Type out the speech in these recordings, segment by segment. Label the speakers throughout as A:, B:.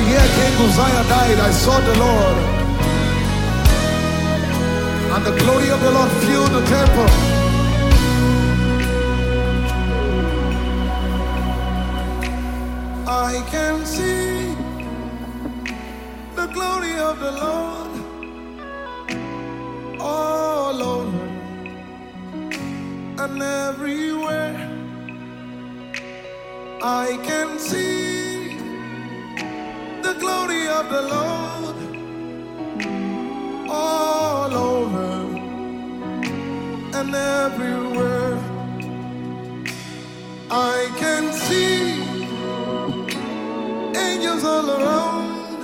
A: year King Uzziah died, I saw the Lord, and the glory of the Lord filled the temple. I can see the glory of the Lord all over and everywhere. I can see the glory of the Lord all over and everywhere. I can see angels all around,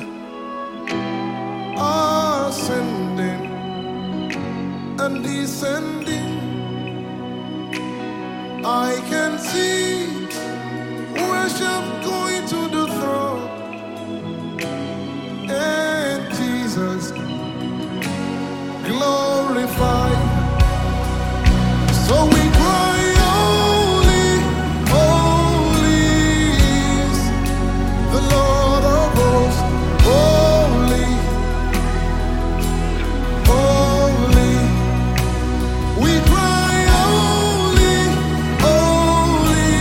A: ascending and descending. I can see worship going to the throne, and Jesus glorified. So we cry, holy, holy is the Lord of hosts. Holy, holy. We cry, holy, holy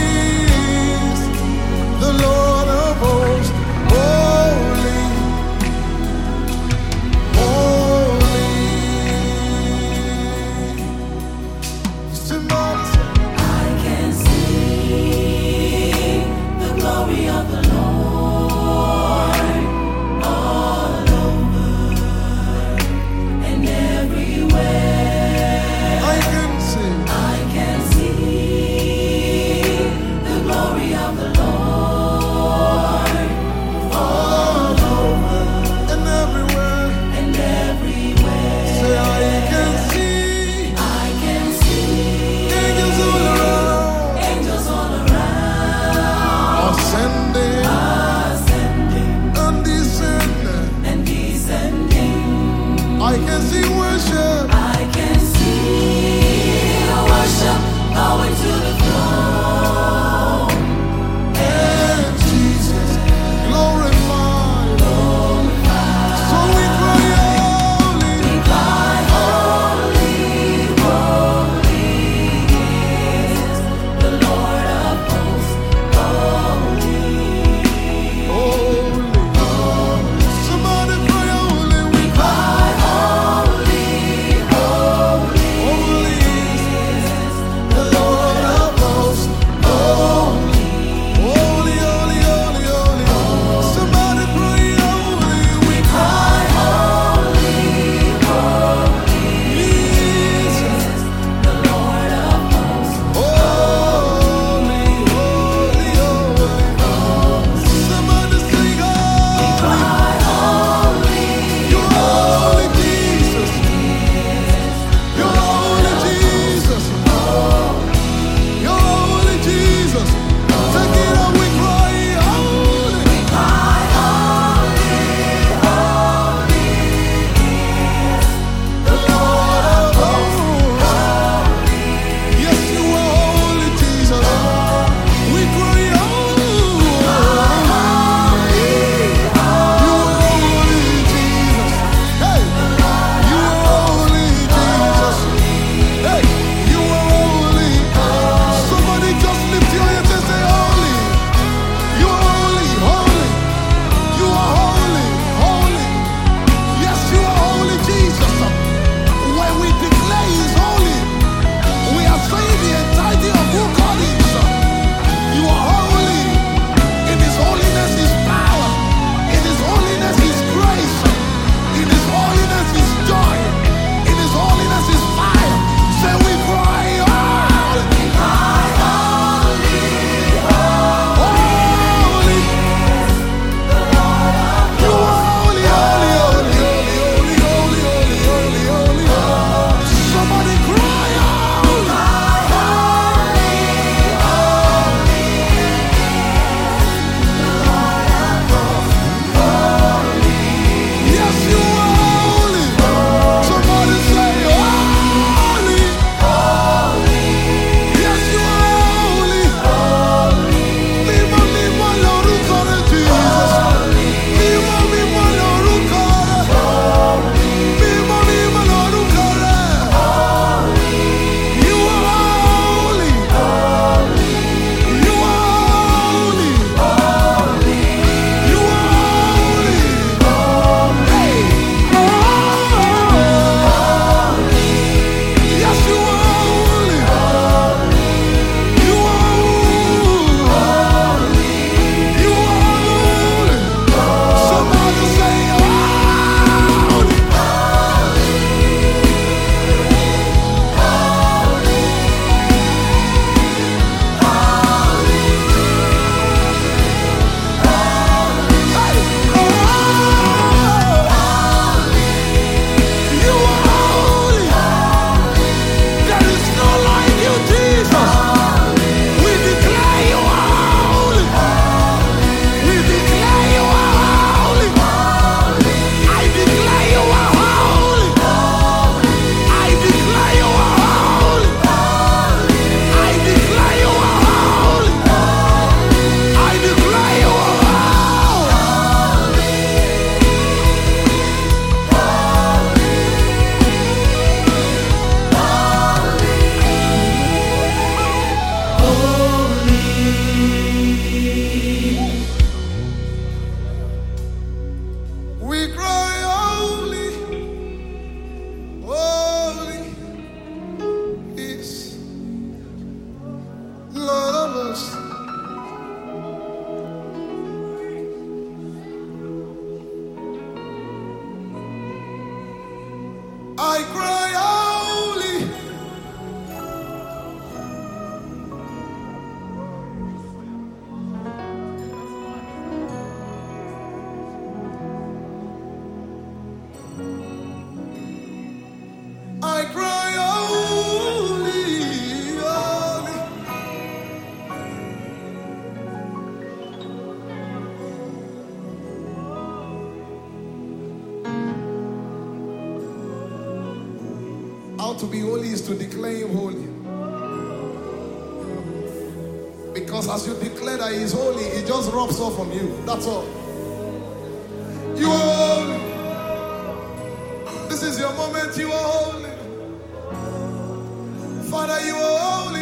A: to be holy is to declare him holy. Because as you declare that he is holy, it just rubs off on you. That's all. You are holy. This is your moment. You are holy. Father, you are holy.